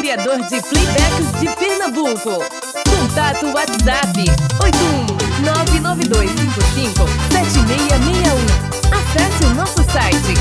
criador de playbacks de Pernambuco. Contato WhatsApp 81992557661. Acesse o nosso site